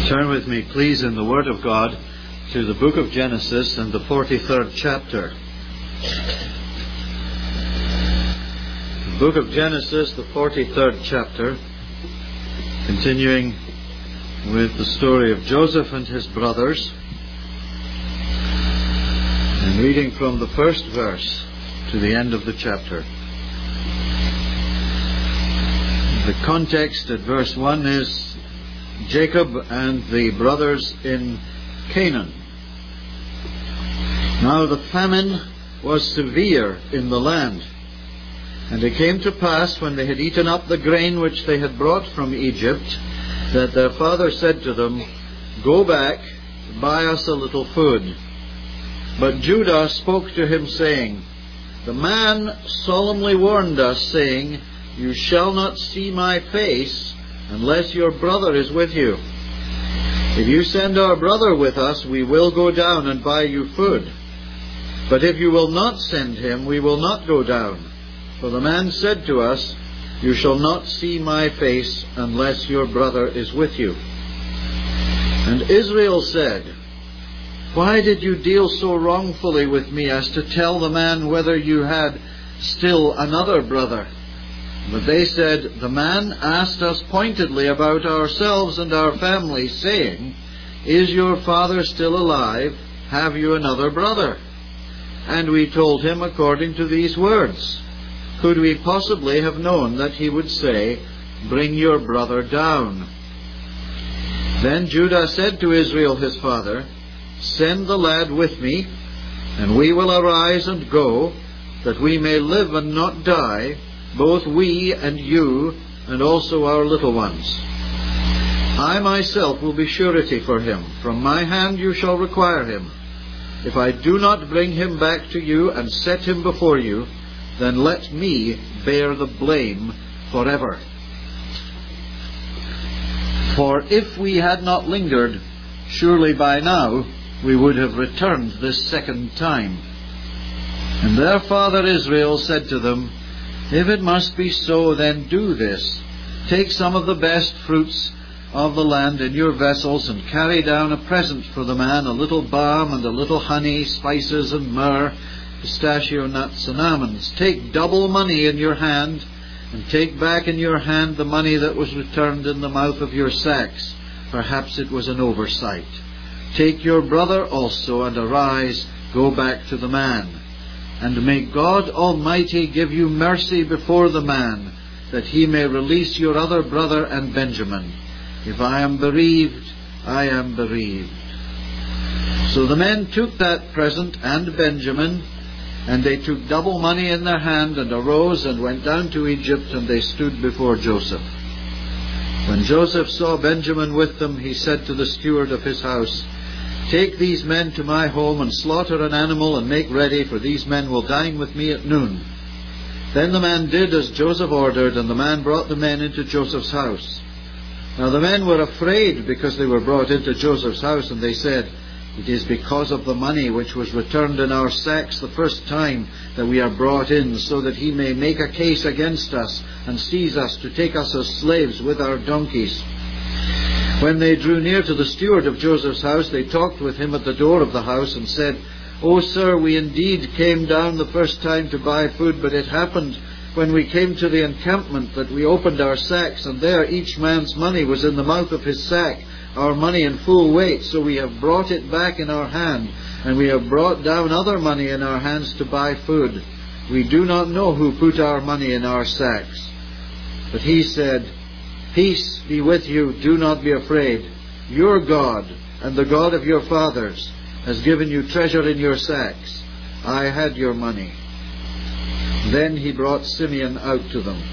Turn with me, please, in the Word of God to the book of Genesis and the 43rd chapter. The book of Genesis, the 43rd chapter, continuing with the story of Joseph and his brothers, and reading from the first verse to the end of the chapter. The context at verse 1 is Jacob and the brothers in Canaan. Now the famine was severe in the land, and it came to pass, when they had eaten up the grain which they had brought from Egypt, that their father said to them, "Go back, buy us a little food." But Judah spoke to him, saying, "The man solemnly warned us, saying, 'You shall not see my face unless your brother is with you. If you send our brother with us, we will go down and buy you food. But if you will not send him, we will not go down. For the man said to us, You shall not see my face unless your brother is with you.' And Israel said, Why did you deal so wrongfully with me as to tell the man whether you had still another brother? But they said, The man asked us pointedly about ourselves and our family, saying, Is your father still alive? Have you another brother? And we told him according to these words. Could we possibly have known that he would say, Bring your brother down? Then Judah said to Israel his father, Send the lad with me, and we will arise and go, that we may live and not die, both we and you, and also our little ones. I myself will be surety for him. From my hand you shall require him. If I do not bring him back to you and set him before you, then let me bear the blame forever. For if we had not lingered, surely by now we would have returned this second time. And their father Israel said to them, If it must be so, then do this. Take some of the best fruits of the land in your vessels, and carry down a present for the man, a little balm and a little honey, spices and myrrh, pistachio nuts and almonds. Take double money in your hand, and take back in your hand the money that was returned in the mouth of your sacks. Perhaps it was an oversight. Take your brother also, and arise, go back to the man. And may God Almighty give you mercy before the man, that he may release your other brother and Benjamin. If I am bereaved, I am bereaved. So the men took that present and Benjamin, and they took double money in their hand, and arose and went down to Egypt, and they stood before Joseph. When Joseph saw Benjamin with them, he said to the steward of his house, Take these men to my home, and slaughter an animal, and make ready, for these men will dine with me at noon. Then the man did as Joseph ordered, and the man brought the men into Joseph's house. Now the men were afraid, because they were brought into Joseph's house, and they said, It is because of the money which was returned in our sacks the first time that we are brought in, so that he may make a case against us, and seize us to take us as slaves with our donkeys. When they drew near to the steward of Joseph's house, they talked with him at the door of the house, and said, O sir, we indeed came down the first time to buy food, but it happened when we came to the encampment that we opened our sacks, and there each man's money was in the mouth of his sack, our money in full weight. So we have brought it back in our hand, and we have brought down other money in our hands to buy food. We do not know who put our money in our sacks. But he said, Peace be with you, do not be afraid. Your God, and the God of your fathers, has given you treasure in your sacks. I had your money. Then he brought Simeon out to them.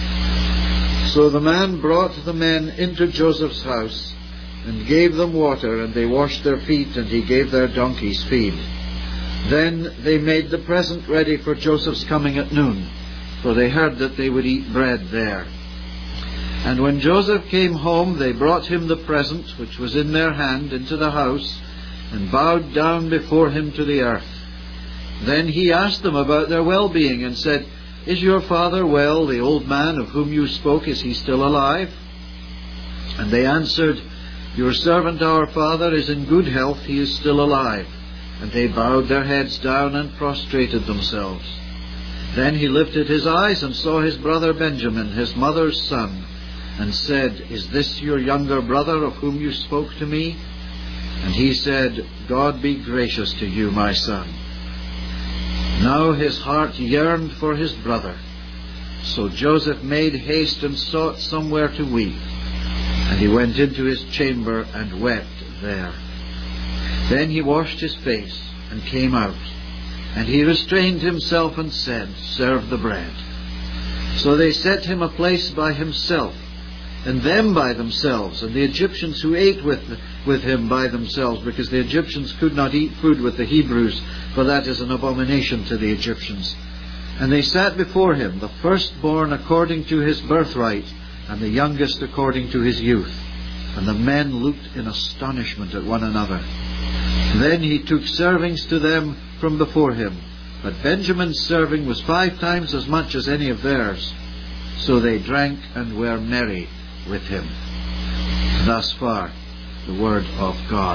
So the man brought the men into Joseph's house, and gave them water, and they washed their feet, and he gave their donkeys feed. Then they made the present ready for Joseph's coming at noon, for they heard that they would eat bread there. And when Joseph came home, they brought him the present which was in their hand into the house, and bowed down before him to the earth. Then he asked them about their well-being, and said, Is your father well, the old man of whom you spoke? Is he still alive? And they answered, Your servant our father is in good health, he is still alive. And they bowed their heads down and prostrated themselves. Then he lifted his eyes and saw his brother Benjamin, his mother's son, and said, Is this your younger brother of whom you spoke to me? And he said, God be gracious to you, my son. Now his heart yearned for his brother. So Joseph made haste and sought somewhere to weep. And he went into his chamber and wept there. Then he washed his face and came out. And he restrained himself and said, Serve the bread. So they set him a place by himself, and them by themselves, and the Egyptians who ate with him by themselves, because the Egyptians could not eat food with the Hebrews, for that is an abomination to the Egyptians. And they sat before him, the firstborn according to his birthright, and the youngest according to his youth. And the men looked in astonishment at one another. Then he took servings to them from before him, but Benjamin's serving was 5 times as much as any of theirs. So they drank and were merry with him. Thus far, the word of God.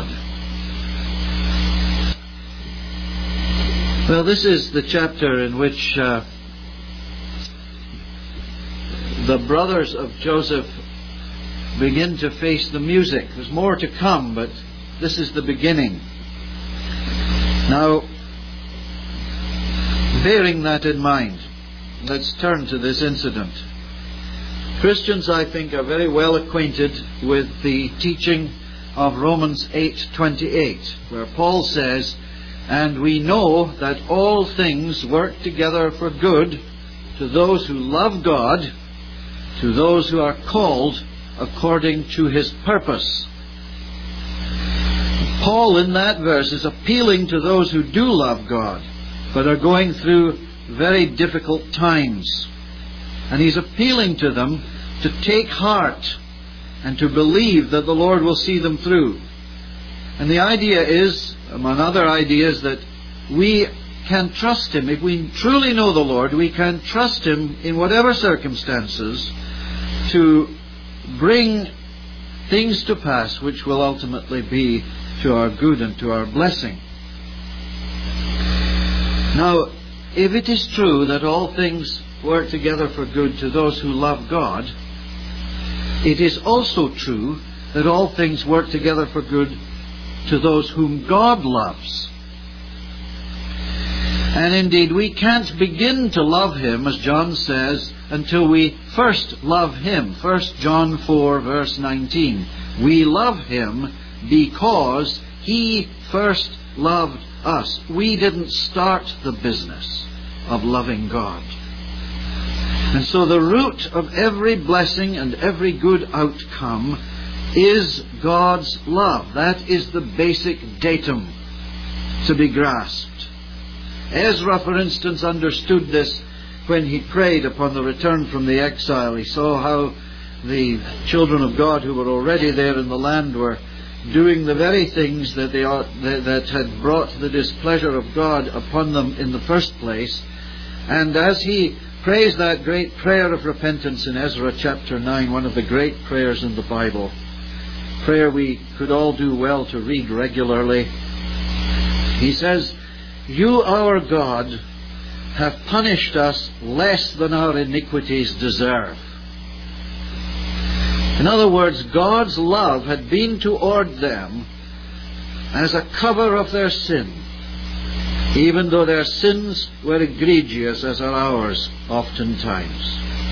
Well, this is the chapter in which the brothers of Joseph begin to face the music. There's more to come, but this is the beginning. Now, bearing that in mind, let's turn to this incident. Christians, I think, are very well acquainted with the teaching of Romans 8:28, where Paul says, And we know that all things work together for good to those who love God, to those who are called according to His purpose. Paul in that verse is appealing to those who do love God, but are going through very difficult times. And he's appealing to them to take heart and to believe that the Lord will see them through. And the idea is, among other ideas, that we can trust Him. If we truly know the Lord, we can trust Him in whatever circumstances to bring things to pass which will ultimately be to our good and to our blessing. Now, if it is true that all things work together for good to those who love God, it is also true that all things work together for good to those whom God loves. And indeed, we can't begin to love Him, as John says, until we first love Him. 1 John 4, verse 19. We love Him because He first loved us. We didn't start the business of loving God. And so the root of every blessing and every good outcome is God's love. That is the basic datum to be grasped. Ezra, for instance, understood this when he prayed upon the return from the exile. He saw how the children of God who were already there in the land were doing the very things that that had brought the displeasure of God upon them in the first place. And as he prays that great prayer of repentance in Ezra chapter 9, one of the great prayers in the Bible, prayer we could all do well to read regularly, he says, You, our God, have punished us less than our iniquities deserve. In other words, God's love had been toward them as a cover of their sin, even though their sins were egregious as are ours oftentimes.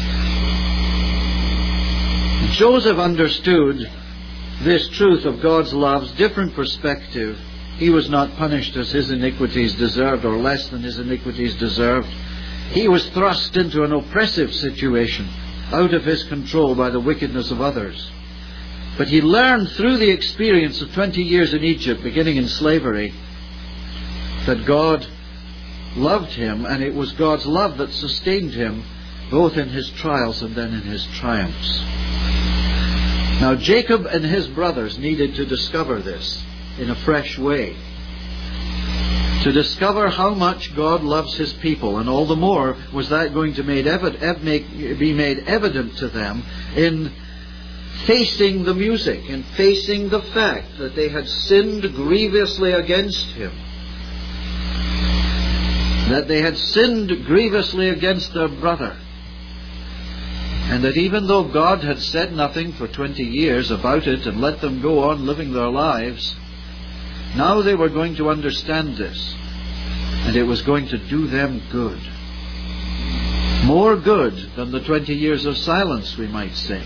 Joseph understood this truth of God's love's different perspective. He was not punished as his iniquities deserved or less than his iniquities deserved. He was thrust into an oppressive situation, out of his control by the wickedness of others. But he learned through the experience of 20 years in Egypt, beginning in slavery, that God loved him, and it was God's love that sustained him, both in his trials and then in his triumphs. Now, Jacob and his brothers needed to discover this in a fresh way, to discover how much God loves His people, and all the more was that going to be made evident to them in facing the music and facing the fact that they had sinned grievously against Him, that they had sinned grievously against their brother, and that even though God had said nothing for 20 years about it and let them go on living their lives, now they were going to understand this, and it was going to do them good. More good than the 20 years of silence, we might say.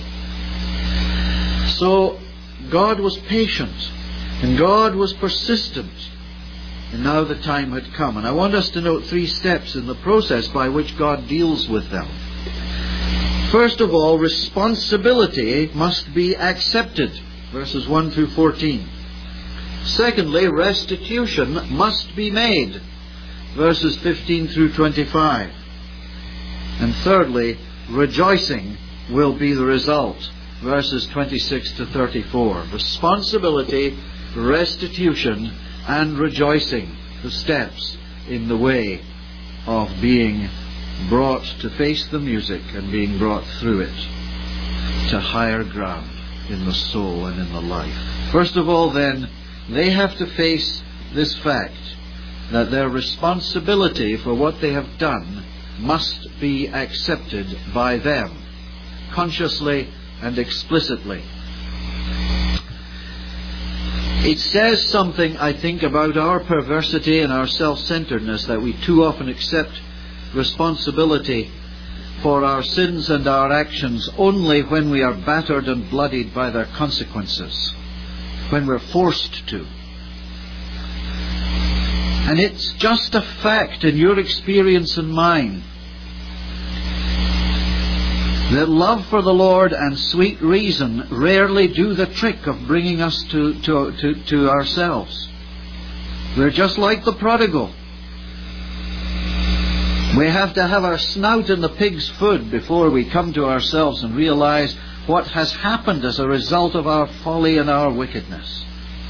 So God was patient, and God was persistent, and now the time had come. And I want us to note 3 steps in the process by which God deals with them. First of all, responsibility must be accepted, verses 1 through 14. Secondly, restitution must be made, verses 15 through 25. And thirdly, rejoicing will be the result, verses 26 to 34. Responsibility, restitution, and rejoicing, the steps in the way of being brought to face the music and being brought through it to higher ground in the soul and in the life. First of all, then, they have to face this fact that their responsibility for what they have done must be accepted by them, consciously and explicitly. It says something, I think, about our perversity and our self-centeredness that we too often accept responsibility for our sins and our actions only when we are battered and bloodied by their consequences, when we're forced to. And it's just a fact in your experience and mine that love for the Lord and sweet reason rarely do the trick of bringing us to ourselves. We're just like the prodigal. We have to have our snout in the pig's food before we come to ourselves and realize what has happened as a result of our folly and our wickedness.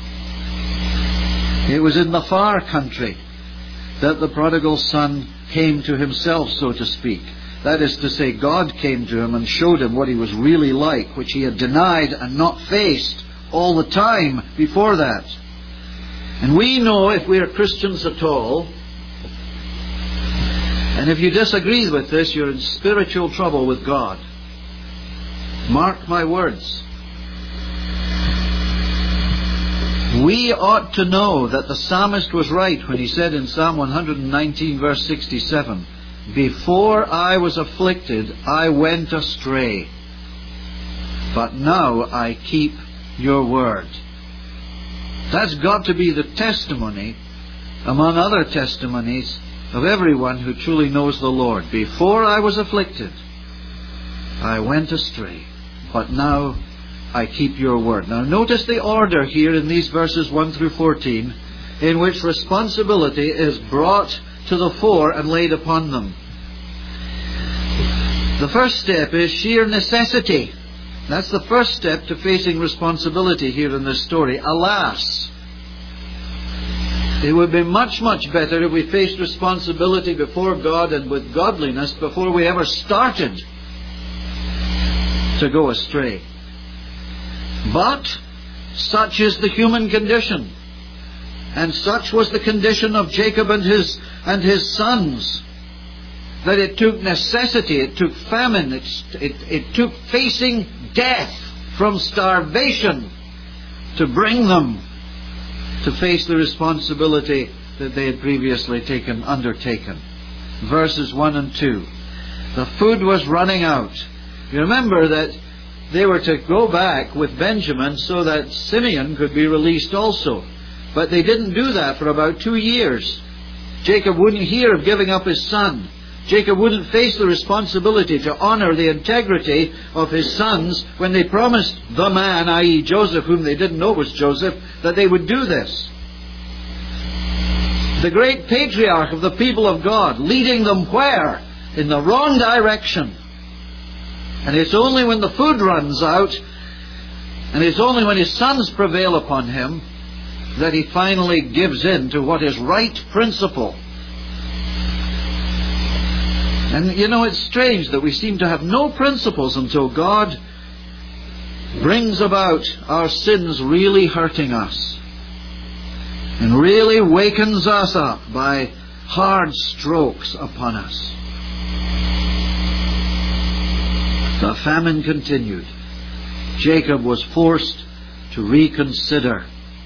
It was in the far country that the prodigal son came to himself, so to speak. That is to say, God came to him and showed him what he was really like, which he had denied and not faced all the time before that. And we know, if we are Christians at all, and if you disagree with this, you're in spiritual trouble with God. Mark my words. We ought to know that the psalmist was right when he said in Psalm 119 verse 67, "Before I was afflicted, I went astray, but now I keep your word." That's got to be the testimony, among other testimonies, of everyone who truly knows the Lord. Before I was afflicted, I went astray, but now I keep your word. Now notice the order here in these verses 1 through 14, in which responsibility is brought to the fore and laid upon them. The first step is sheer necessity. That's the first step to facing responsibility here in this story. Alas, it would be much, much better if we faced responsibility before God and with godliness before we ever started to go astray. But such is the human condition, and such was the condition of Jacob and his sons, that it took necessity, it took famine, it took facing death from starvation to bring them to face the responsibility that they had previously undertaken. Verses 1 and 2. The food was running out. You remember that they were to go back with Benjamin so that Simeon could be released also. But they didn't do that for about 2 years. Jacob wouldn't hear of giving up his son. Jacob wouldn't face the responsibility to honor the integrity of his sons when they promised the man, i.e. Joseph, whom they didn't know was Joseph, that they would do this. The great patriarch of the people of God, leading them where? In the wrong direction. And it's only when the food runs out, and it's only when his sons prevail upon him, that he finally gives in to what is right principle. And you know, it's strange that we seem to have no principles until God brings about our sins really hurting us and really wakens us up by hard strokes upon us. The famine continued. Jacob was forced to reconsider.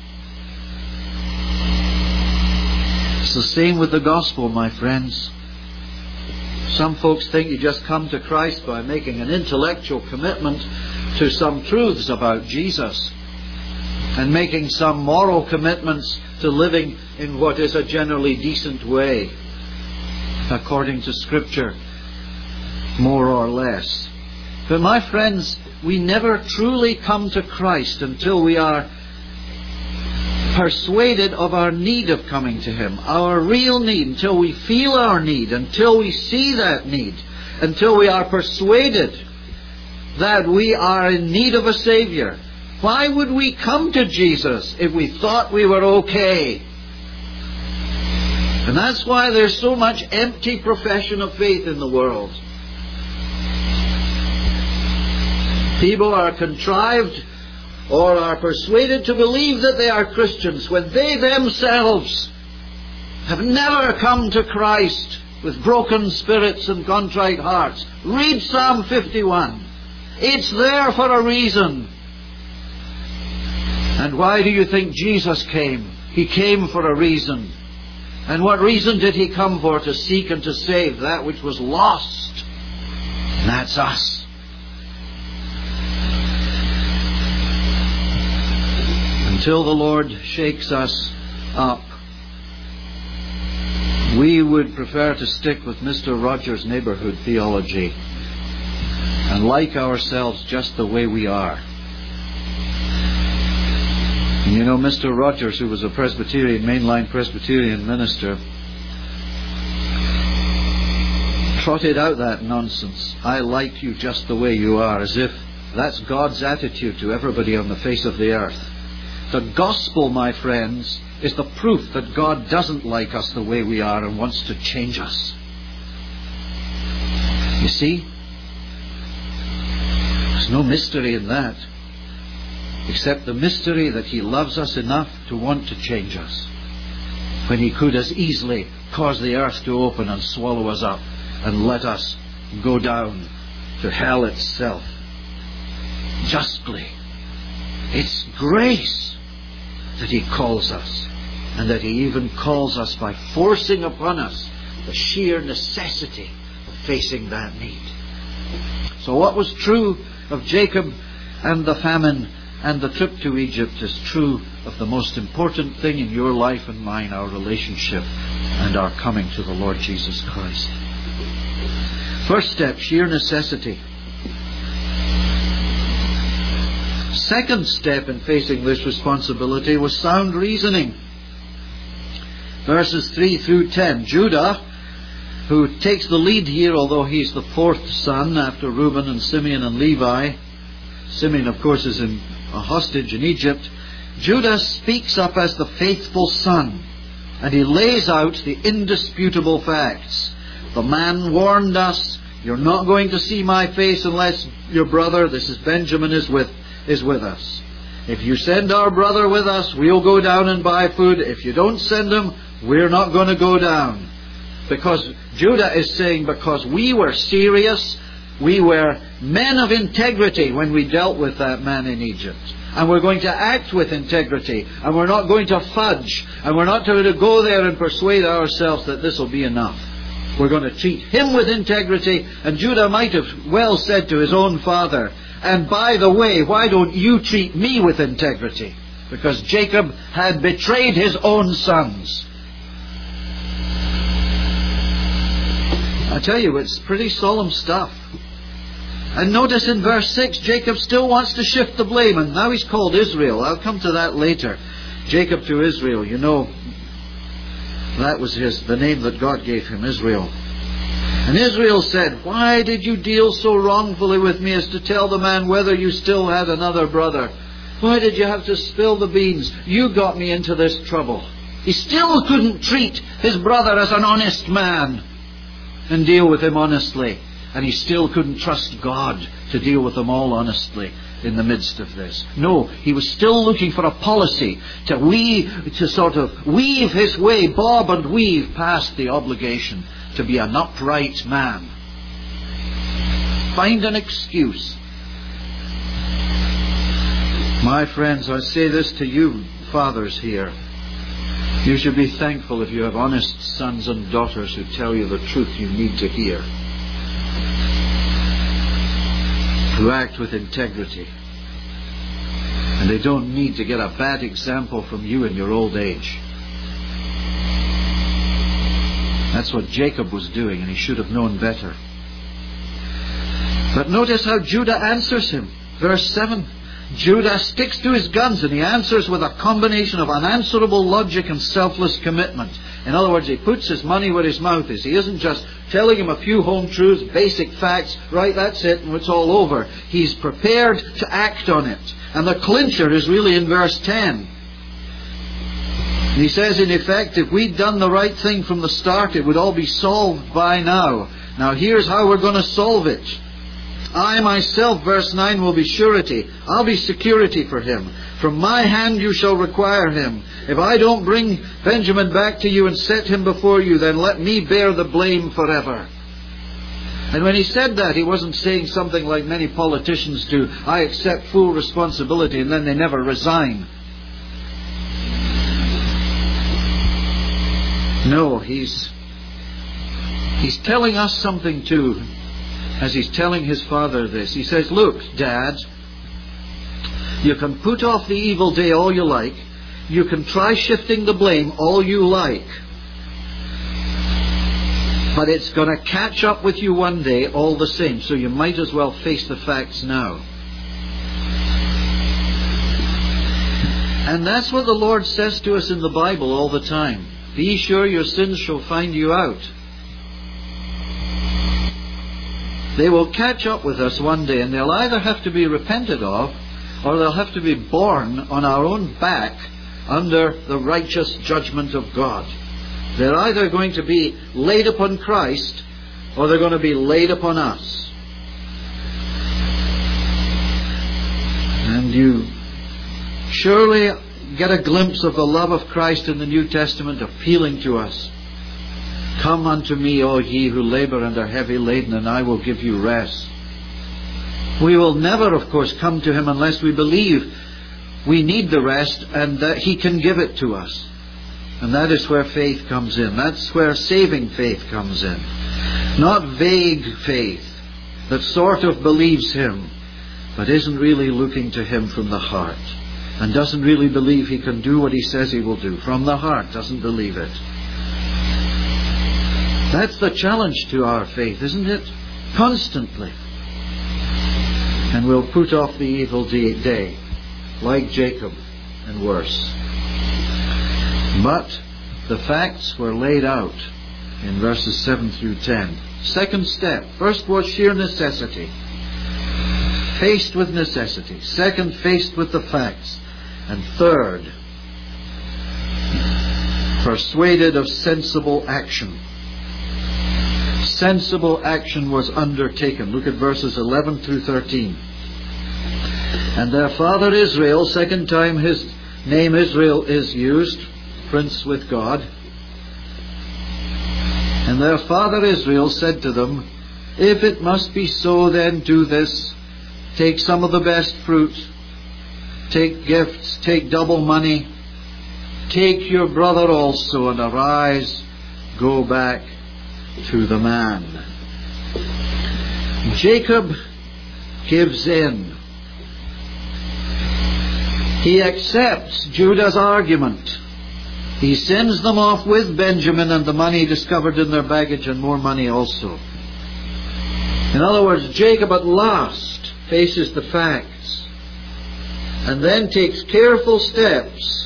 It's the same with the gospel, my friends. Some folks think you just come to Christ by making an intellectual commitment to some truths about Jesus and making some moral commitments to living in what is a generally decent way, according to Scripture, more or less. But my friends, we never truly come to Christ until we are persuaded of our need of coming to Him, our real need, until we feel our need, until we see that need, until we are persuaded that we are in need of a Savior. Why would we come to Jesus if we thought we were okay? And that's why there's so much empty profession of faith in the world. People are contrived or are persuaded to believe that they are Christians when they themselves have never come to Christ with broken spirits and contrite hearts. Read Psalm 51. It's there for a reason. And why do you think Jesus came? He came for a reason. And what reason did He come for? To seek and to save that which was lost. And that's us. Until the Lord shakes us up, we would prefer to stick with Mr. Rogers' neighborhood theology and like ourselves just the way we are. And you know, Mr. Rogers, who was a Presbyterian, mainline Presbyterian minister, trotted out that nonsense. I like you just the way you are, as if that's God's attitude to everybody on the face of the earth. The gospel, my friends, is the proof that God doesn't like us the way we are and wants to change us. You see? There's no mystery in that, except the mystery that He loves us enough to want to change us, when He could as easily cause the earth to open and swallow us up and let us go down to hell itself. Justly. It's grace that He calls us, and that He even calls us by forcing upon us the sheer necessity of facing that need. So what was true of Jacob and the famine and the trip to Egypt is true of the most important thing in your life and mine, our relationship and our coming to the Lord Jesus Christ. First step, sheer necessity. Second step in facing this responsibility was sound reasoning. Verses 3 through 10. Judah, who takes the lead here, although he's the fourth son after Reuben and Simeon and Levi. Simeon, of course, is a hostage in Egypt. Judah speaks up as the faithful son, and he lays out the indisputable facts. The man warned us, you're not going to see my face unless your brother, this is Benjamin, is with us. If you send our brother with us, we'll go down and buy food. If you don't send him, we're not going to go down. Because Judah is saying, because we were serious, we were men of integrity when we dealt with that man in Egypt. And we're going to act with integrity. And we're not going to fudge. And we're not going to go there and persuade ourselves that this will be enough. We're going to treat him with integrity. And Judah might have well said to his own father, and by the way, why don't you treat me with integrity? Because Jacob had betrayed his own sons. I tell you, it's pretty solemn stuff. And notice in verse 6, Jacob still wants to shift the blame, and now he's called Israel. I'll come to that later. Jacob to Israel, you know, that was the name that God gave him, Israel. And Israel said, why did you deal so wrongfully with me as to tell the man whether you still had another brother? Why did you have to spill the beans? You got me into this trouble. He still couldn't treat his brother as an honest man and deal with him honestly. And he still couldn't trust God to deal with them all honestly. in the midst of this. No, he was still looking for a policy to sort of weave his way, bob and weave past the obligation to be an upright man. Find an excuse. My friends, I say this to you fathers here. You should be thankful if you have honest sons and daughters who tell you the truth you need to hear, who act with integrity, and they don't need to get a bad example from you in your old age. That's what Jacob was doing, and he should have known better. But notice how Judah answers him. Verse 7. Judah sticks to his guns, and he answers with a combination of unanswerable logic and selfless commitment. In other words, he puts his money where his mouth is. He isn't just telling him a few home truths, basic facts, right, that's it, and it's all over. He's prepared to act on it. And the clincher is really in verse 10. He says, in effect, if we'd done the right thing from the start, it would all be solved by now. Now here's how we're going to solve it. I myself, verse 9, will be surety. I'll be security for him. From my hand you shall require him. If I don't bring Benjamin back to you and set him before you, then let me bear the blame forever. And when he said that, he wasn't saying something like many politicians do, I accept full responsibility, and then they never resign. No, he's telling us something too. As he's telling his father this, he says, look, Dad, you can put off the evil day all you like. You can try shifting the blame all you like. But it's going to catch up with you one day all the same, so you might as well face the facts now. And that's what the Lord says to us in the Bible all the time. Be sure your sins shall find you out. They will catch up with us one day, and they'll either have to be repented of, or they'll have to be borne on our own back under the righteous judgment of God. They're either going to be laid upon Christ, or they're going to be laid upon us. And you surely get a glimpse of the love of Christ in the New Testament appealing to us. Come unto me, all ye who labor and are heavy laden, and I will give you rest. We will never, of course, come to him unless we believe we need the rest and that he can give it to us. And that is where faith comes in. That's where saving faith comes in. Not vague faith that sort of believes him, but isn't really looking to him from the heart, and doesn't really believe he can do what he says he will do. From the heart, doesn't believe it. That's the challenge to our faith, isn't it? Constantly. And we'll put off the evil day, like Jacob, and worse. But the facts were laid out in verses 7 through 10. Second step. First was sheer necessity. Faced with necessity. Second, faced with the facts. And third, persuaded of sensible action. Sensible action was undertaken. Look at verses 11 through 13. And their father Israel, second time his name Israel is used, prince with God. And their father Israel said to them, if it must be so, then do this. Take some of the best fruit. Take gifts. Take double money. Take your brother also, and arise, go back to the man. Jacob gives in. He accepts Judah's argument. He sends them off with Benjamin and the money discovered in their baggage, and more money also. In other words, Jacob at last faces the facts and then takes careful steps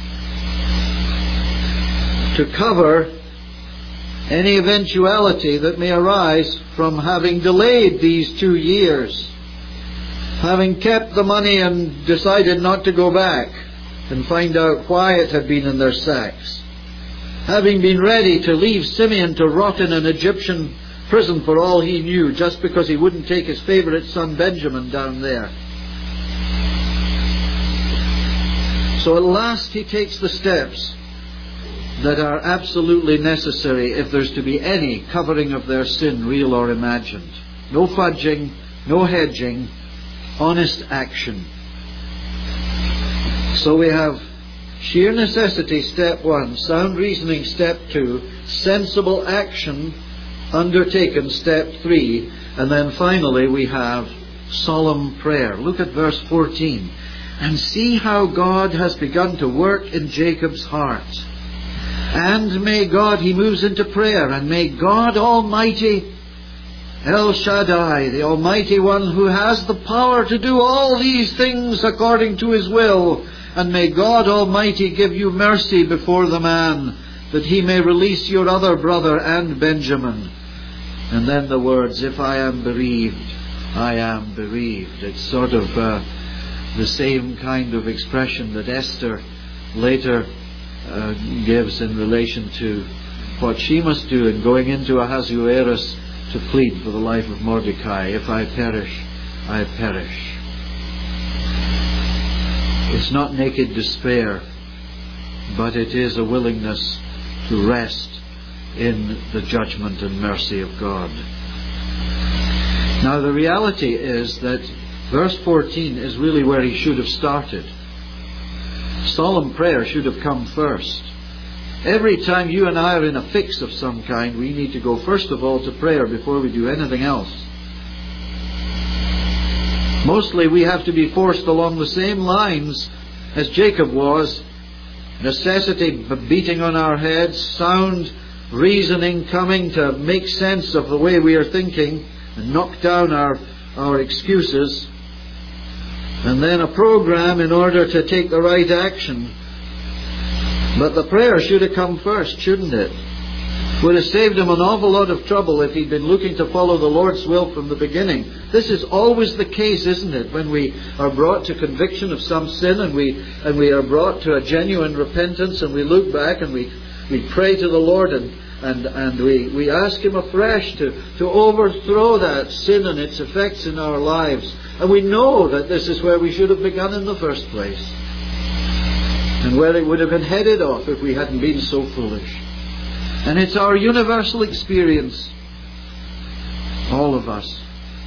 to cover any eventuality that may arise from having delayed these 2 years, having kept the money and decided not to go back and find out why it had been in their sacks, having been ready to leave Simeon to rot in an Egyptian prison for all he knew, just because he wouldn't take his favourite son Benjamin down there. So at last he takes the steps that are absolutely necessary if there's to be any covering of their sin, real or imagined. No fudging, no hedging, honest action. So we have sheer necessity, step 1, sound reasoning, step 2, sensible action undertaken, step 3, and then finally we have solemn prayer. Look at verse 14. And see how God has begun to work in Jacob's heart. And may God, he moves into prayer, and may God Almighty, El Shaddai, the Almighty One who has the power to do all these things according to his will, and may God Almighty give you mercy before the man, that he may release your other brother and Benjamin. And then the words, if I am bereaved, I am bereaved. It's sort of the same kind of expression that Esther later gives in relation to what she must do in going into Ahasuerus to plead for the life of Mordecai. If I perish, I perish. It's not naked despair, but it is a willingness to rest in the judgment and mercy of God. Now the reality is that verse 14 is really where he should have started. Solemn prayer should have come first. Every time you and I are in a fix of some kind, we need to go first of all to prayer before we do anything else. Mostly we have to be forced along the same lines as Jacob was. Necessity beating on our heads, sound reasoning coming to make sense of the way we are thinking and knock down our excuses, and then a program in order to take the right action. But the prayer should have come first, shouldn't it? Would have saved him an awful lot of trouble if he'd been looking to follow the Lord's will from the beginning. This is always the case, isn't it? When we are brought to conviction of some sin and we are brought to a genuine repentance, and we look back and we pray to the Lord and we ask him afresh to overthrow that sin and its effects in our lives. And we know that this is where we should have begun in the first place, and where it would have been headed off if we hadn't been so foolish. And it's our universal experience, all of us.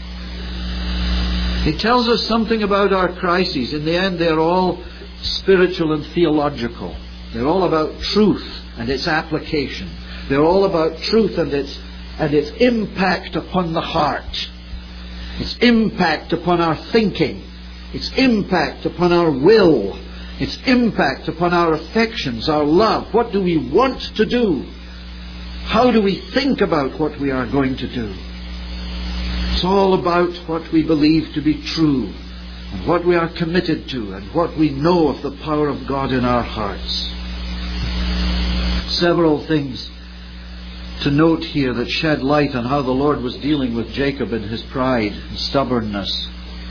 It tells us something about our crises. In the end, they're all spiritual and theological. They're all about truth and its application. They're all about truth and its impact upon the heart. Its impact upon our thinking. Its impact upon our will. Its impact upon our affections, our love. What do we want to do? How do we think about what we are going to do? It's all about what we believe to be true, and what we are committed to, and what we know of the power of God in our hearts. Several things to note here that shed light on how the Lord was dealing with Jacob in his pride and stubbornness.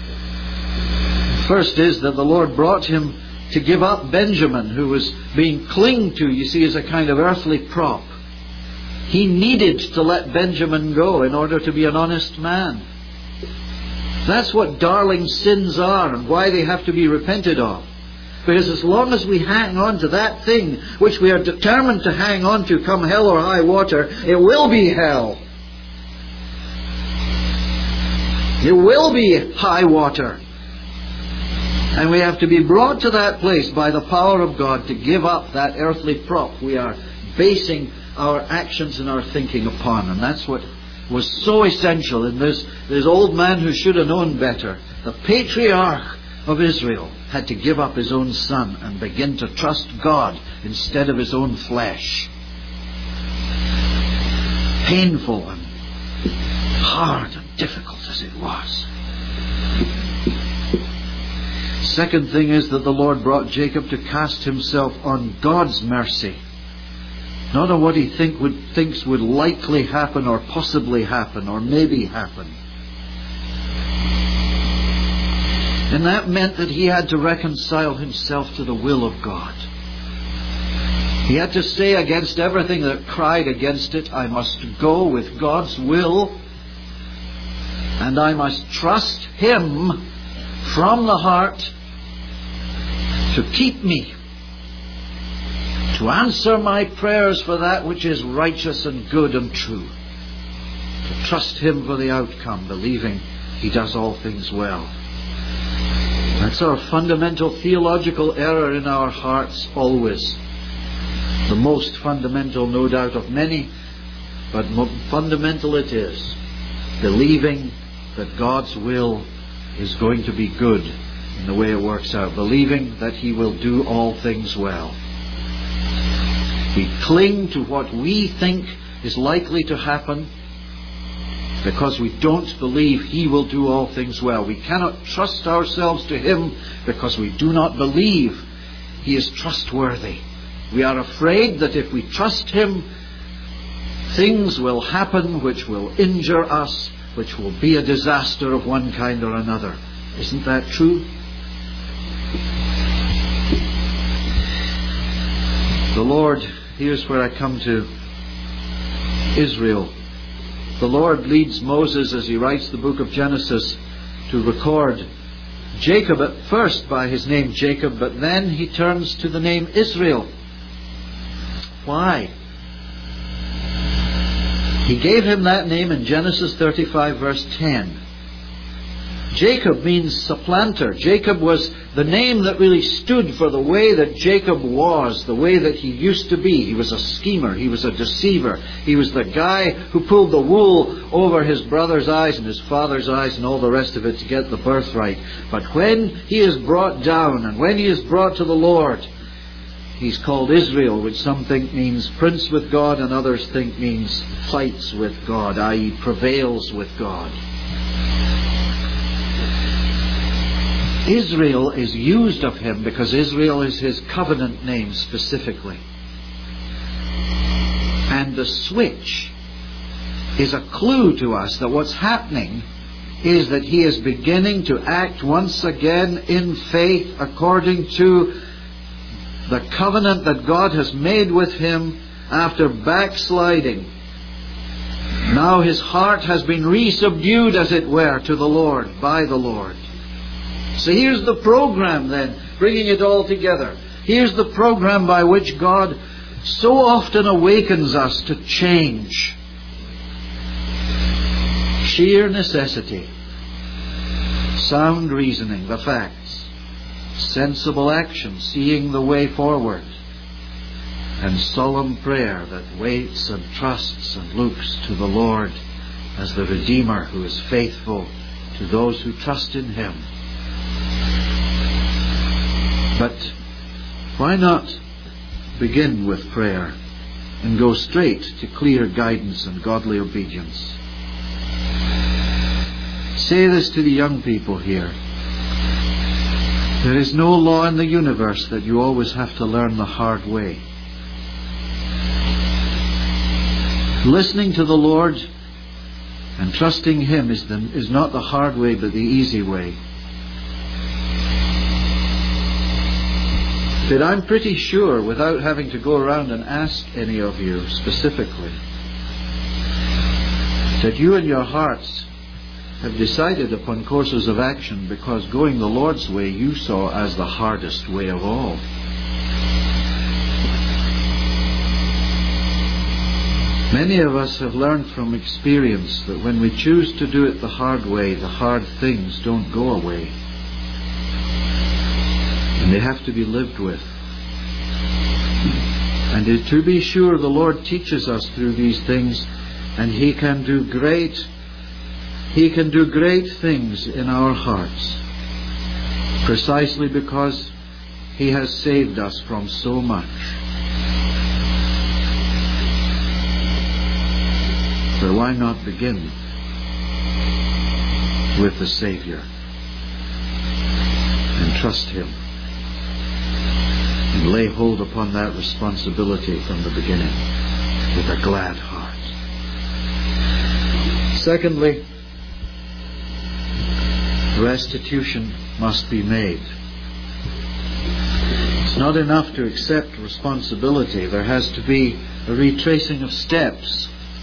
First is that the Lord brought him to give up Benjamin, who was being clinged to, you see, as a kind of earthly prop. He needed to let Benjamin go in order to be an honest man. That's what darling sins are, and why they have to be repented of. Because as long as we hang on to that thing which we are determined to hang on to, come hell or high water, it will be hell. It will be high water. And we have to be brought to that place by the power of God to give up that earthly prop we are basing our actions and our thinking upon. And that's what was so essential in this old man who should have known better. The patriarch of Israel had to give up his own son and begin to trust God instead of his own flesh. Painful and hard and difficult as it was. Second thing is that the Lord brought Jacob to cast himself on God's mercy. Not on what he thinks would likely happen or possibly happen or maybe happen. And that meant that he had to reconcile himself to the will of God. He had to say against everything that cried against it, I must go with God's will, and I must trust Him from the heart to keep me to answer my prayers for that which is righteous and good and true. To trust Him for the outcome, believing He does all things well. That's our fundamental theological error in our hearts always. The most fundamental, no doubt, of many, but fundamental it is. Believing that God's will is going to be good in the way it works out. Believing that He will do all things well. We cling to what we think is likely to happen because we don't believe He will do all things well. We cannot trust ourselves to Him because we do not believe He is trustworthy. We are afraid that if we trust Him, things will happen which will injure us, which will be a disaster of one kind or another. Isn't that true? The Lord, here's where I come to Israel. The Lord leads Moses as he writes the book of Genesis to record Jacob at first by his name Jacob, but then he turns to the name Israel. Why? He gave him that name in Genesis 35 verse 10. Jacob means supplanter. Jacob was the name that really stood for the way that Jacob was, the way that he used to be. He was a schemer. He was a deceiver. He was the guy who pulled the wool over his brother's eyes and his father's eyes and all the rest of it to get the birthright. But when he is brought down and when he is brought to the Lord, he's called Israel, which some think means prince with God and others think means fights with God, i.e. prevails with God. Israel is used of him because Israel is his covenant name specifically. And the switch is a clue to us that what's happening is that he is beginning to act once again in faith according to the covenant that God has made with him after backsliding. Now his heart has been re-subdued, as it were, to the Lord, by the Lord. So here's the program then, bringing it all together. Here's the program by which God so often awakens us to change. Sheer necessity, sound reasoning, the facts, sensible action, seeing the way forward, and solemn prayer that waits and trusts and looks to the Lord as the Redeemer who is faithful to those who trust in Him. But why not begin with prayer and go straight to clear guidance and godly obedience? Say this to the young people here. There is no law in the universe that you always have to learn the hard way. Listening to the Lord and trusting Him is not the hard way but the easy way. But I'm pretty sure, without having to go around and ask any of you specifically, that you in your hearts have decided upon courses of action because going the Lord's way you saw as the hardest way of all. Many of us have learned from experience that when we choose to do it the hard way, the hard things don't go away. And they have to be lived with. And to be sure, the Lord teaches us through these things, and He can do great things in our hearts, precisely because He has saved us from so much. So why not begin with the Savior and trust Him and lay hold upon that responsibility from the beginning with a glad heart. Secondly, restitution must be made. It's not enough to accept responsibility. There has to be a retracing of steps.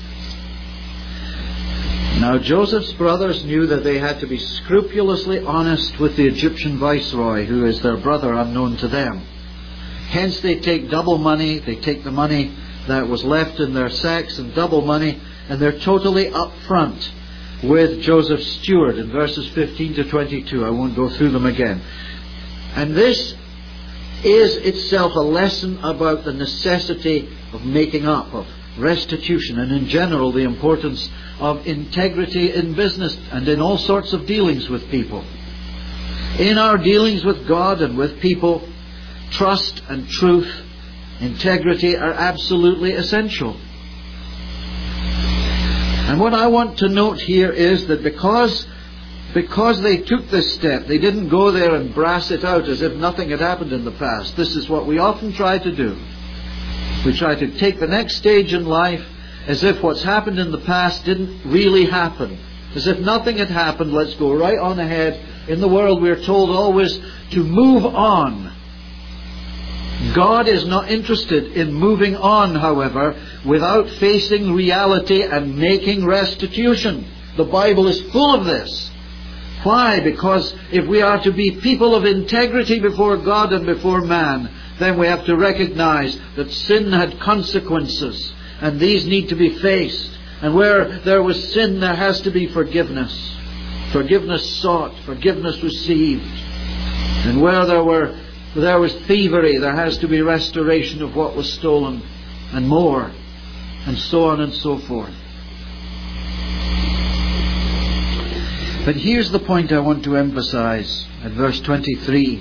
Now, Joseph's brothers knew that they had to be scrupulously honest with the Egyptian viceroy, who is their brother unknown to them. Hence they take double money. They take the money that was left in their sacks and double money, and they're totally up front with Joseph's steward in verses 15 to 22. I won't go through them again. And this is itself a lesson about the necessity of making up, of restitution, and in general the importance of integrity in business and in all sorts of dealings with people. In our dealings with God and with people, trust and truth, integrity are absolutely essential. And what I want to note here is that because they took this step, they didn't go there and brass it out as if nothing had happened in the past. This is what we often try to do. We try to take the next stage in life as if what's happened in the past didn't really happen. As if nothing had happened. Let's go right on ahead. In the world we are told always to move on. God is not interested in moving on, however, without facing reality and making restitution. The Bible is full of this. Why? Because if we are to be people of integrity before God and before man, then we have to recognize that sin had consequences, and these need to be faced. And where there was sin, there has to be forgiveness. Forgiveness sought, forgiveness received. And where there was thievery, there has to be restoration of what was stolen, and more, and so on and so forth. But here's the point I want to emphasize at verse 23.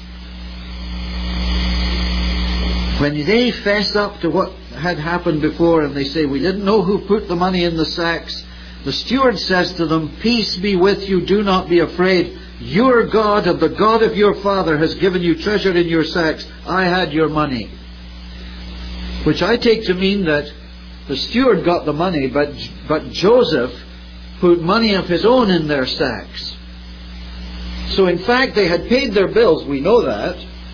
When they fess up to what had happened before and they say, we didn't know who put the money in the sacks, the steward says to them, peace be with you, do not be afraid. Your God and the God of your father has given you treasure in your sacks. I had your money. Which I take to mean that the steward got the money, but Joseph put money of his own in their sacks. So in fact they had paid their bills, we know that.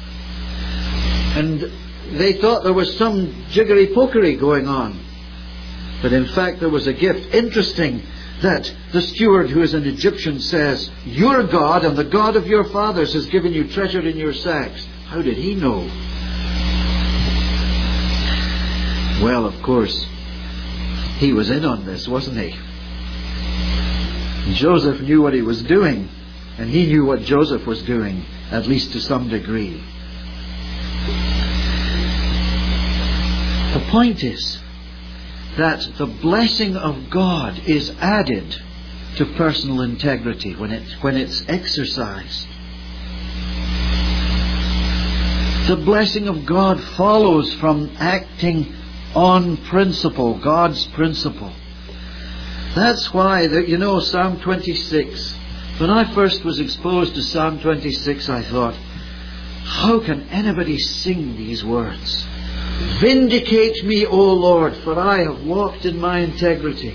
And they thought there was some jiggery-pokery going on. But in fact there was a gift. Interesting that the steward, who is an Egyptian, says, your God and the God of your fathers has given you treasure in your sacks. How did he know? Well, of course, he was in on this, wasn't he? Joseph knew what he was doing, and he knew what Joseph was doing, at least to some degree. The point is that the blessing of God is added to personal integrity when it's exercised. The blessing of God follows from acting on principle, God's principle. That's why, Psalm 26. When I first was exposed to Psalm 26, I thought, how can anybody sing these words? Vindicate me, O Lord, for I have walked in my integrity.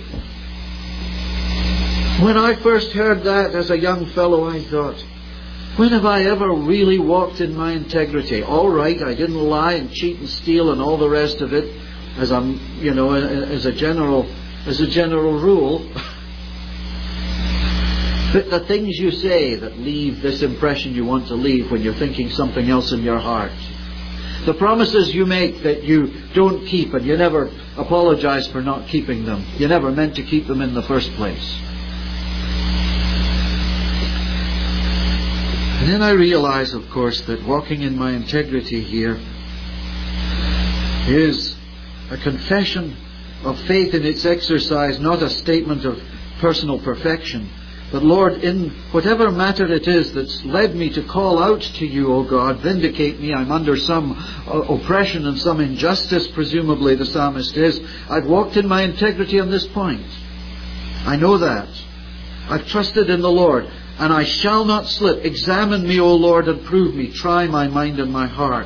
When I first heard that as a young fellow, I thought, when have I ever really walked in my integrity? All right, I didn't lie and cheat and steal and all the rest of it, as a general rule. But the things you say that leave this impression you want to leave when you're thinking something else in your heart. The promises you make that you don't keep, and you never apologize for not keeping them. You never meant to keep them in the first place. And then I realize, of course, that walking in my integrity here is a confession of faith in its exercise, not a statement of personal perfection. But Lord, in whatever matter it is that's led me to call out to you, O God, vindicate me. I'm under some oppression and some injustice, presumably the psalmist is. I've walked in my integrity on this point. I know that. I've trusted in the Lord, and I shall not slip. Examine me, O Lord, and prove me. Try my mind and my heart.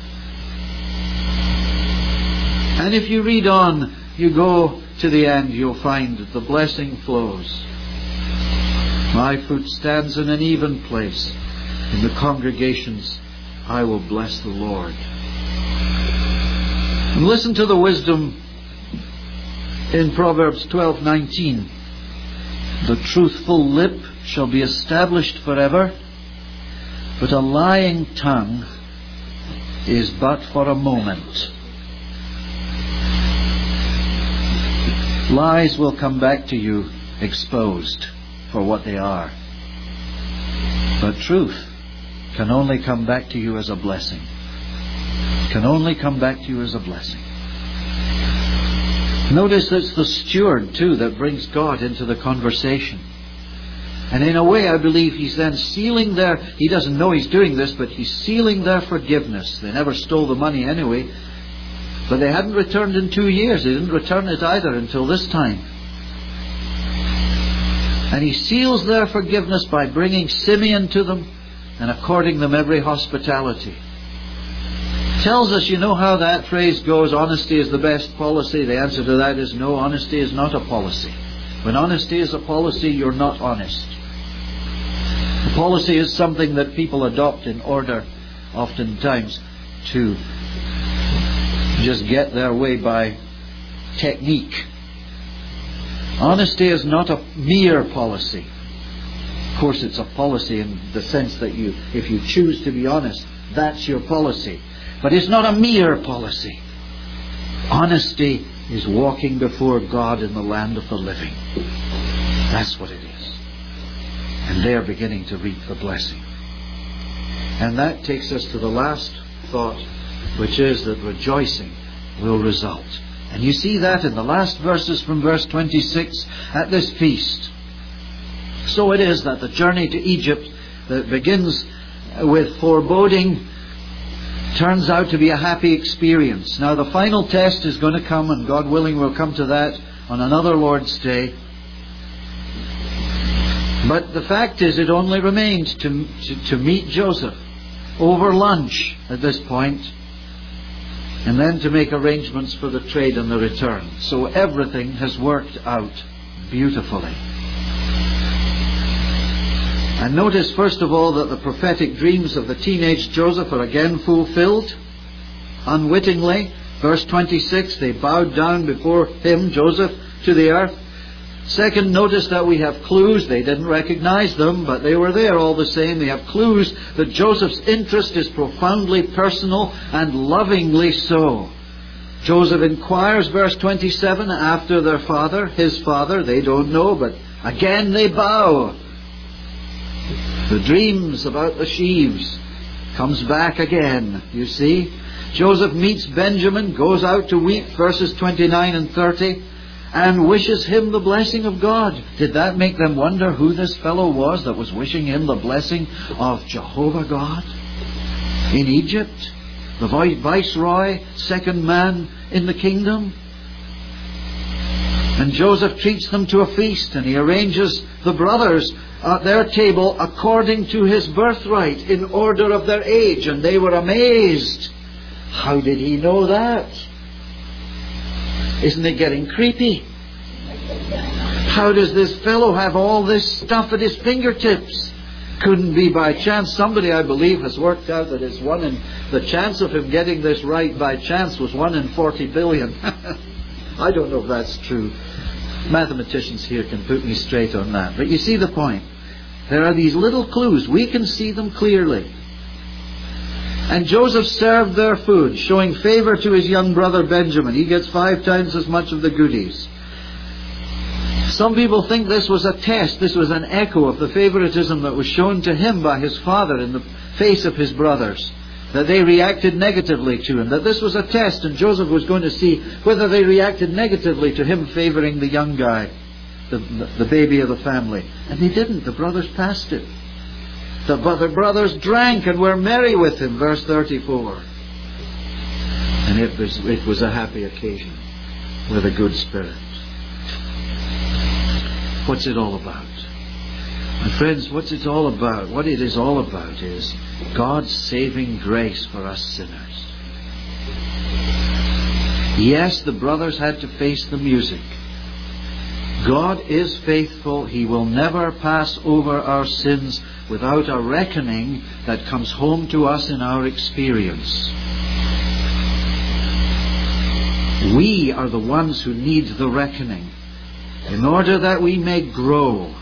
And if you read on, you go to the end, you'll find that the blessing flows. My foot stands in an even place. In the congregations, I will bless the Lord. And listen to the wisdom in Proverbs 12:19. The truthful lip shall be established forever, but a lying tongue is but for a moment. Lies will come back to you exposed for what they are. But truth can only come back to you as a blessing. Can only come back to you as a blessing. Notice it's the steward too that brings God into the conversation. And in a way I believe he's then sealing their, he doesn't know he's doing this, but he's sealing their forgiveness. They never stole the money anyway. But they hadn't returned in 2 years. They didn't return it either until this time. And he seals their forgiveness by bringing Simeon to them and according them every hospitality. Tells us, you know how that phrase goes, honesty is the best policy. The answer to that is no, honesty is not a policy. When honesty is a policy, you're not honest. A policy is something that people adopt in order, oftentimes, to just get their way by technique. Honesty is not a mere policy. Of course, it's a policy in the sense that if you choose to be honest, that's your policy. But it's not a mere policy. Honesty is walking before God in the land of the living. That's what it is. And they're beginning to reap the blessing. And that takes us to the last thought, which is that rejoicing will result. And you see that in the last verses from verse 26 at this feast. So it is that the journey to Egypt that begins with foreboding turns out to be a happy experience. Now the final test is going to come, and God willing we'll come to that on another Lord's Day. But the fact is, it only remains to meet Joseph over lunch at this point, and then to make arrangements for the trade and the return. So everything has worked out beautifully. And notice first of all that the prophetic dreams of the teenage Joseph are again fulfilled. Unwittingly, verse 26, they bowed down before him, Joseph, to the earth. Second, notice that we have clues. They didn't recognize them, but they were there all the same. They have clues that Joseph's interest is profoundly personal and lovingly so. Joseph inquires, verse 27, after their father, his father. They don't know, but again they bow. The dreams about the sheaves comes back again, you see. Joseph meets Benjamin, goes out to weep, verses 29 and 30, and wishes him the blessing of God. Did that make them wonder who this fellow was that was wishing him the blessing of Jehovah God in Egypt? The viceroy, second man in the kingdom. And Joseph treats them to a feast, and he arranges the brothers at their table according to his birthright in order of their age. And they were amazed. How did he know that? Isn't it getting creepy? How does this fellow have all this stuff at his fingertips? Couldn't be by chance. Somebody, I believe, has worked out that it's the chance of him getting this right by chance was 1 in 40 billion. I don't know if that's true. Mathematicians here can put me straight on that. But you see the point. There are these little clues. We can see them clearly. And Joseph served their food, showing favor to his young brother Benjamin. He gets 5 times as much of the goodies. Some people think this was a test. This was an echo of the favoritism that was shown to him by his father in the face of his brothers. That they reacted negatively to him. That this was a test, and Joseph was going to see whether they reacted negatively to him favoring the young guy, the baby of the family. And they didn't. The brothers passed it. The brothers drank and were merry with him, verse 34. And it was a happy occasion with a good spirit. What's it all about? My friends, what's it all about? What it is all about is God's saving grace for us sinners. Yes, the brothers had to face the music. God is faithful. He will never pass over our sins without a reckoning that comes home to us in our experience. We are the ones who need the reckoning in order that we may grow.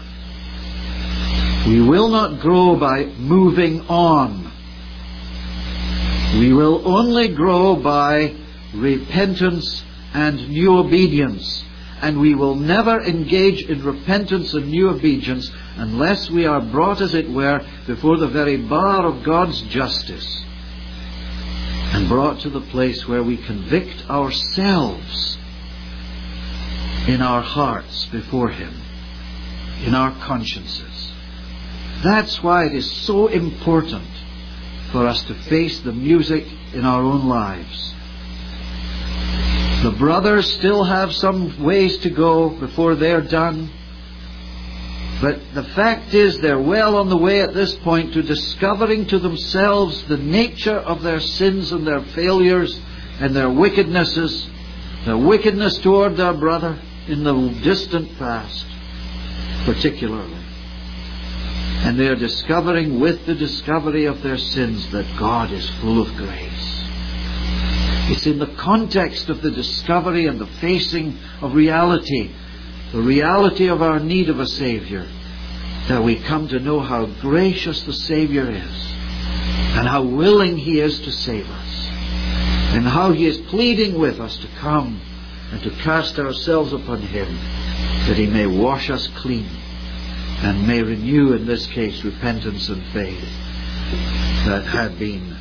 We will not grow by moving on. We will only grow by repentance and new obedience. And we will never engage in repentance and new obedience unless we are brought, as it were, before the very bar of God's justice, and brought to the place where we convict ourselves in our hearts before Him, in our consciences. That's why it is so important for us to face the music in our own lives. The brothers still have some ways to go before they're done. But the fact is, they're well on the way at this point to discovering to themselves the nature of their sins and their failures and their wickednesses, their wickedness toward their brother in the distant past, particularly. And they are discovering with the discovery of their sins that God is full of grace. It's in the context of the discovery and the facing of reality, the reality of our need of a Savior, that we come to know how gracious the Savior is, and how willing He is to save us, and how He is pleading with us to come and to cast ourselves upon Him, that He may wash us clean and may renew, in this case, repentance and faith that had been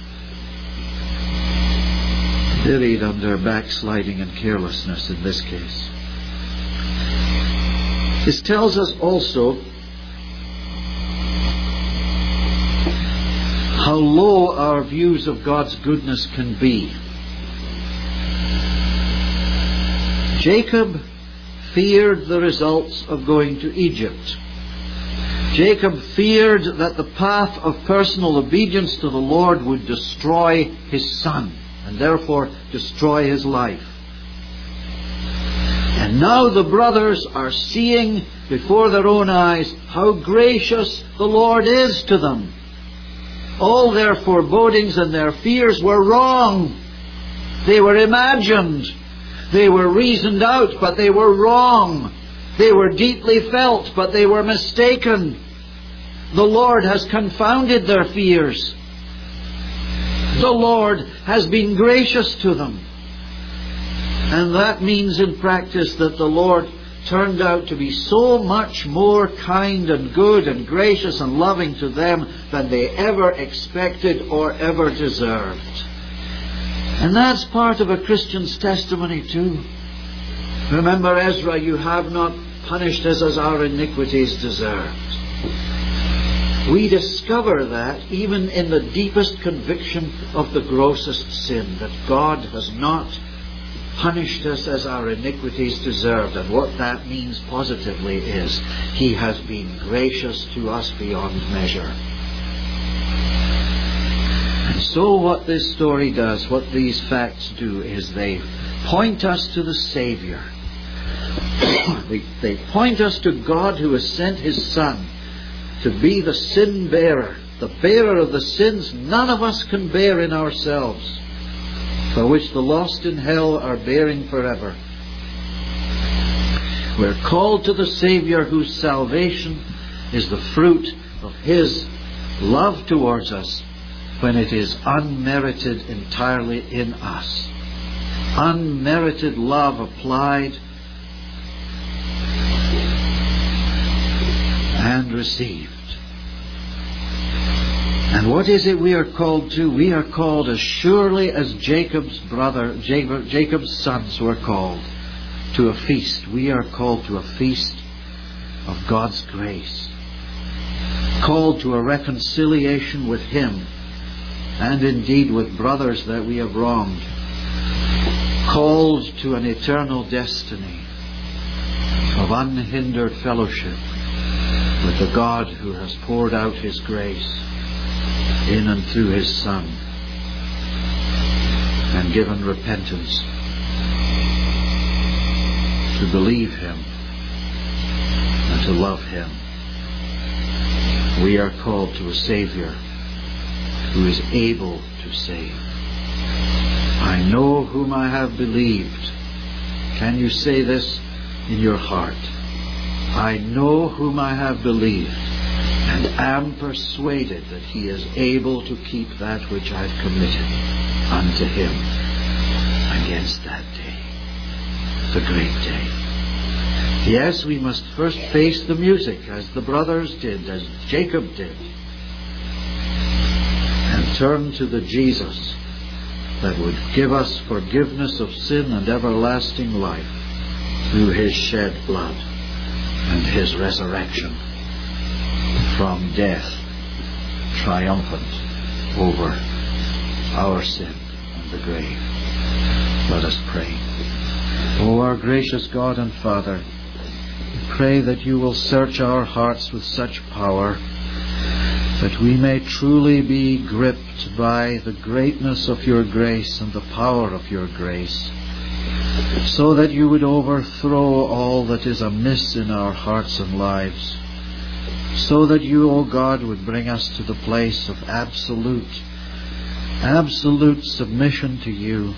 buried under backsliding and carelessness in this case. This tells us also how low our views of God's goodness can be. Jacob feared the results of going to Egypt. Jacob feared that the path of personal obedience to the Lord would destroy his son, and therefore destroy his life. And now the brothers are seeing before their own eyes how gracious the Lord is to them. All their forebodings and their fears were wrong. They were imagined. They were reasoned out, but they were wrong. They were deeply felt, but they were mistaken. The Lord has confounded their fears. The Lord has been gracious to them. And that means in practice that the Lord turned out to be so much more kind and good and gracious and loving to them than they ever expected or ever deserved. And that's part of a Christian's testimony too. Remember Ezra, you have not punished us as our iniquities deserved. We discover that even in the deepest conviction of the grossest sin, that God has not punished us as our iniquities deserved. And what that means positively is He has been gracious to us beyond measure. And so what this story does, what these facts do, is they point us to the Savior. They point us to God who has sent His Son to be the sin bearer, the bearer of the sins none of us can bear in ourselves, for which the lost in hell are bearing forever. We're called to the Savior whose salvation is the fruit of His love towards us when it is unmerited entirely in us. Unmerited love applied and received. And what is it we are called to? We are called as surely as Jacob's sons were called to a feast. We are called to a feast of God's grace. Called to a reconciliation with Him, and indeed with brothers that we have wronged. Called to an eternal destiny of unhindered fellowship with the God who has poured out His grace in and through His Son, and given repentance to believe Him and to love Him. We are called to a Savior who is able to save. I know whom I have believed. Can you say this in your heart? I know whom I have believed, and am persuaded that he is able to keep that which I've committed unto him against that day, the great day. Yes, we must first face the music, as the brothers did, as Jacob did, and turn to the Jesus that would give us forgiveness of sin and everlasting life through his shed blood and his resurrection from death, triumphant over our sin and the grave. Let us pray. O our gracious God and Father, we pray that you will search our hearts with such power that we may truly be gripped by the greatness of your grace and the power of your grace, so that you would overthrow all that is amiss in our hearts and lives, so that you, O God, would bring us to the place of absolute submission to you,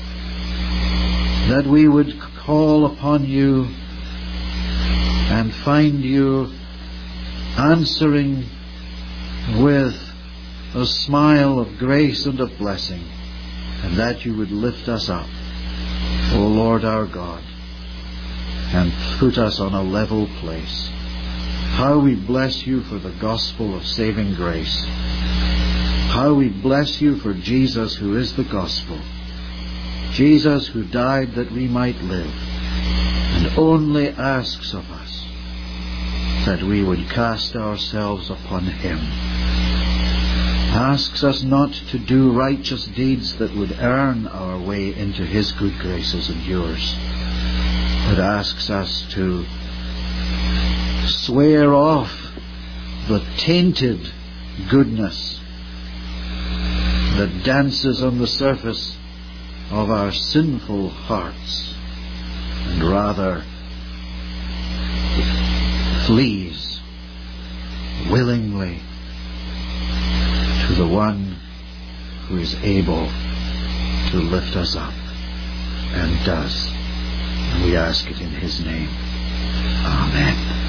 that we would call upon you and find you answering with a smile of grace and of blessing, and that you would lift us up, O Lord our God, and put us on a level place. How we bless you for the gospel of saving grace. How we bless you for Jesus, who is the gospel. Jesus, who died that we might live, and only asks of us that we would cast ourselves upon him. Asks us not to do righteous deeds that would earn our way into his good graces and yours, but asks us to swear off the tainted goodness that dances on the surface of our sinful hearts, and rather flees willingly to the one who is able to lift us up, and does. And we ask it in his name. Amen.